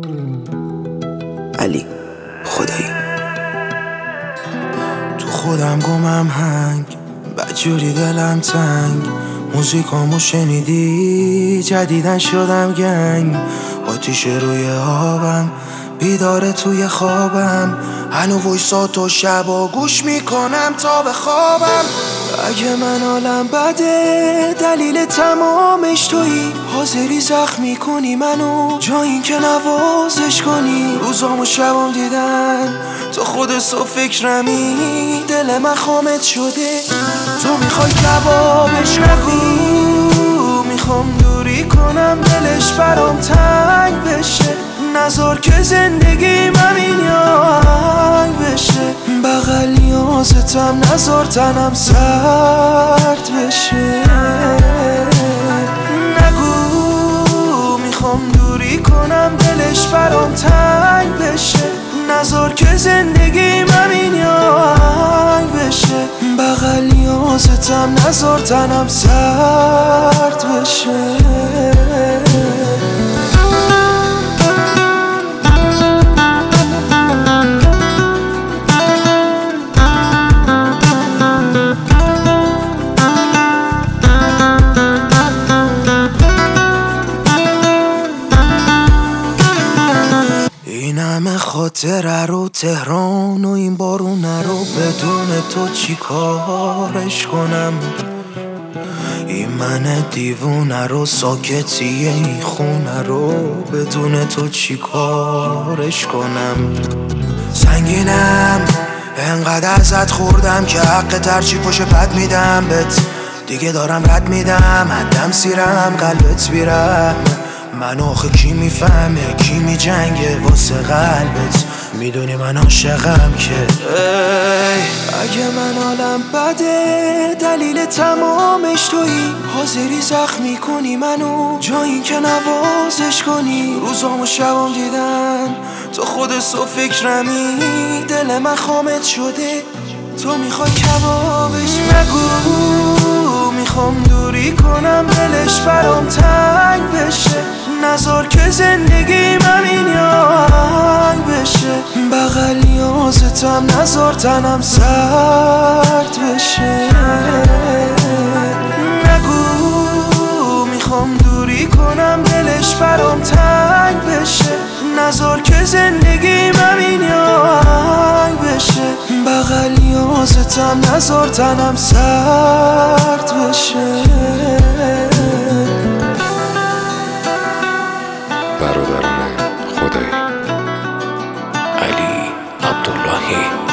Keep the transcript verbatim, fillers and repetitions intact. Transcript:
علی خدایی تو خودم گمم هنگ، بدجوری دلم تنگ. موزیکامو شنیدی جدیدن شدم گنگ. آتیش روی آبم، بیداره توی خوابم. هنو وایساتو شبا گوش میکنم تا بخوابم. اگه من حالم بده دلیل تمامش تویی. حاضری زخمی کنی منو جا این که نوازش کنی. روزام و شبام دیدن تو خودت و فکرمی. دل من خامت شده تو میخوای کبابش نگو. میخوام دوری کنم دلش برام تنگ بشه. نذار که زندگیم همین یانگ بشه. بغل نیازتم نذار تنم سرد بشه. نگو میخوام دوری کنم دلش برام تنگ بشه. نذار که زندگیم همین یانگ بشه. بغل نیازتم نذار تنم سرد بشه. این همه خاطره رو تهران و این بارونه رو بدون تو چی کارش کنم. این من دیوونه رو ساکتیه این خونه رو بدون تو چی کارش کنم. سنگینم انقدر ازت خوردم که حق ترچی پشت پد میدم بهت. دیگه دارم رد میدم حدم سیرم قلبت بیرم. من آخه کی میفهمه کی میجنگه واسه قلبت. میدونی من عاشقم که ای اگه من حالم بده دلیل تمامش تویی. حاضری زخمی کنی منو جا این که نوازش کنی. روزام و شبام دیدن تو خودت و فکرمی. دل من خامت شده تو میخوای کبابش نگو. میخوام دوری کنم دلش برام تنگ بشه. نذار که زندگیم همین یانگ بشه. بغل نیازتم نذار تنم سرد بشه. نگو میخوام دوری کنم دلش برام تنگ بشه. نذار که زندگیم همین یانگ بشه. بغل نیازتم نذار تنم سرد بشه. برادران خدایی علی عبداللهی